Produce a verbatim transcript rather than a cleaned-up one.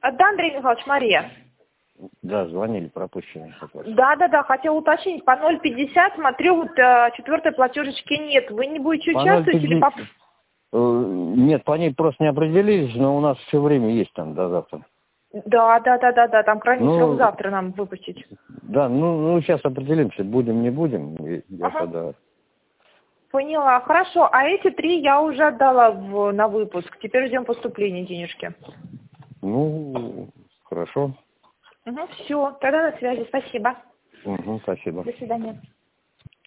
Да, Андрей Михайлович, Мария. Да, звонили, пропущенные. Да, да, да, хотел уточнить. По ноль пятьдесят, смотрю, вот э, четвертой платежечки нет. Вы не будете По участвовать или по... Нет, по ней просто не определились, но у нас все время есть там до завтра. Да, да, да, да, да, там крайний Ну, срок завтра нам выпустить. Да, ну, ну сейчас определимся, будем, не будем. и Я Ага. тогда... Поняла, хорошо. А эти три я уже отдала в, на выпуск. Теперь ждем поступления денежки. Ну, хорошо. Угу, все, тогда на связи. Спасибо. Угу, спасибо. До свидания.